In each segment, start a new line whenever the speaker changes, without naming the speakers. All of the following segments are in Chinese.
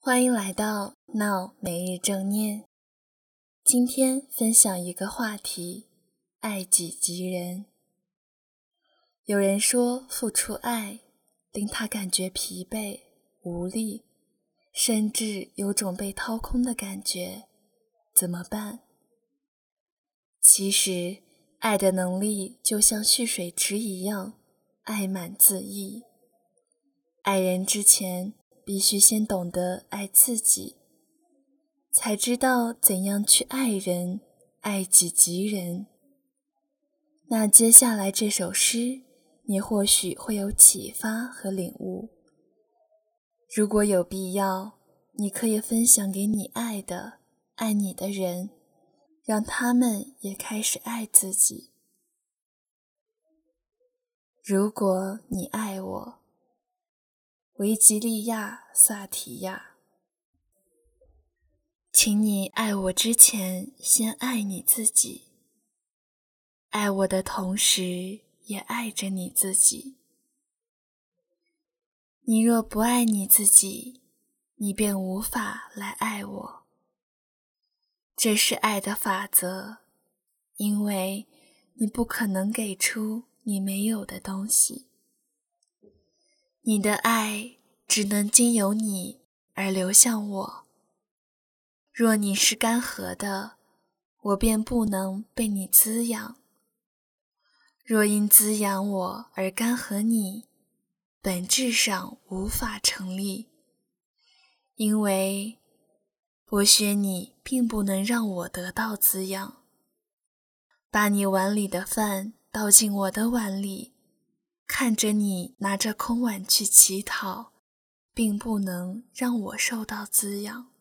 欢迎来到闹每日正念。今天分享一个话题：爱己及人。有人说，付出爱令他感觉疲惫、无力，甚至有种被掏空的感觉，怎么办？其实，爱的能力就像蓄水池一样，爱满自溢。爱人之前，必须先懂得爱自己，才知道怎样去爱人，爱己及人。那接下来这首诗，你或许会有启发和领悟。如果有必要，你可以分享给你爱的、爱你的人，让他们也开始爱自己。如果你爱我，维吉利亚·萨提亚。请你爱我之前，先爱你自己。爱我的同时，也爱着你自己。你若不爱你自己，你便无法来爱我。这是爱的法则，因为你不可能给出你没有的东西。你的爱只能经由你而流向我。若你是干涸的，我便不能被你滋养。若因滋养我而干涸你，本质上无法成立，因为剥削你并不能让我得到滋养。把你碗里的饭倒进我的碗里，看着你拿着空碗去乞讨，并不能让我受到滋养。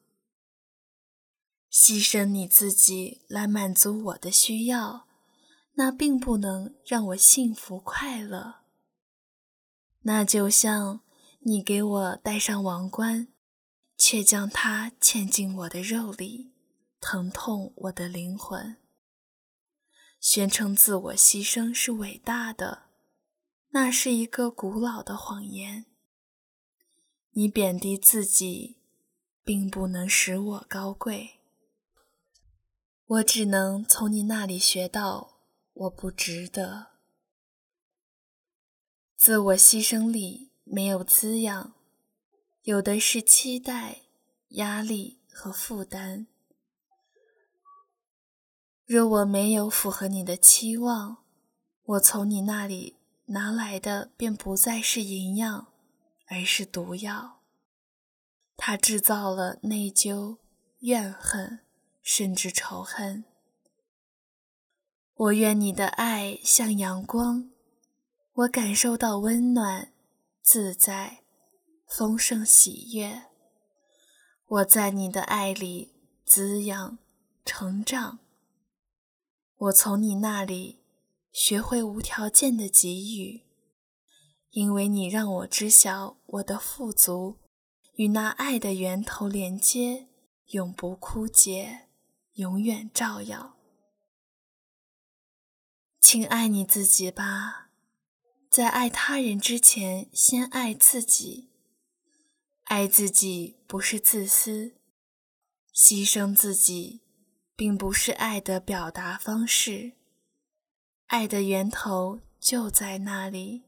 牺牲你自己来满足我的需要，那并不能让我幸福快乐。那就像你给我戴上王冠，却将它嵌进我的肉里，疼痛我的灵魂。宣称自我牺牲是伟大的，那是一个古老的谎言。你贬低自己，并不能使我高贵。我只能从你那里学到，我不值得。自我牺牲里没有滋养，有的是期待、压力和负担。若我没有符合你的期望，我从你那里拿来的便不再是营养，而是毒药。它制造了内疚、怨恨，甚至仇恨。我愿你的爱像阳光，我感受到温暖、自在、丰盛喜悦。我在你的爱里滋养、成长。我从你那里学会无条件的给予，因为你让我知晓我的富足与那爱的源头连接，永不枯竭，永远照耀。请爱你自己吧，在爱他人之前，先爱自己。爱自己不是自私，牺牲自己并不是爱的表达方式，爱的源头就在那里。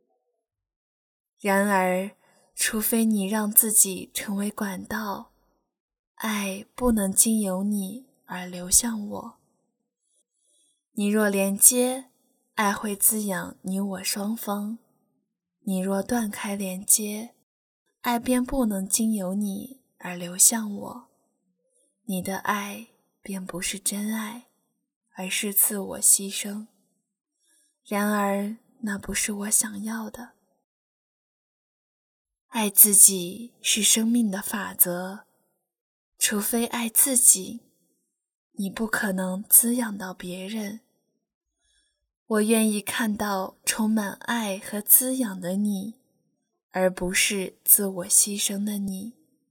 然而，除非你让自己成为管道，爱不能经由你而流向我。你若连接，爱会滋养你我双方；你若断开连接，爱便不能经由你而流向我。你的爱便不是真爱，而是自我牺牲。然而，那不是我想要的。爱自己是生命的法则，除非爱自己，你不可能滋养到别人。我愿意看到充满爱和滋养的你，而不是自我牺牲的你。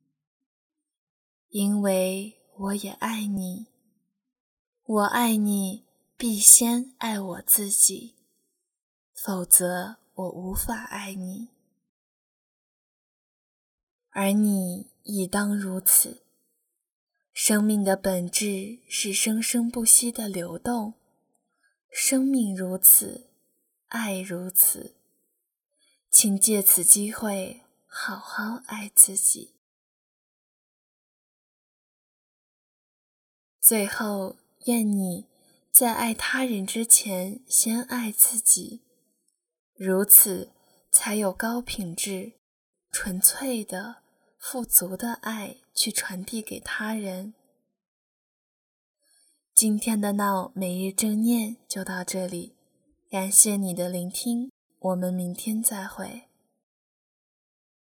因为我也爱你，我爱你必先爱我自己，否则我无法爱你。而你亦当如此。生命的本质是生生不息的流动，生命如此，爱如此，请借此机会好好爱自己。最后，愿你在爱他人之前先爱自己，如此才有高品质、纯粹的、富足的爱去传递给他人。今天的闹每日正念就到这里，感谢你的聆听，我们明天再会。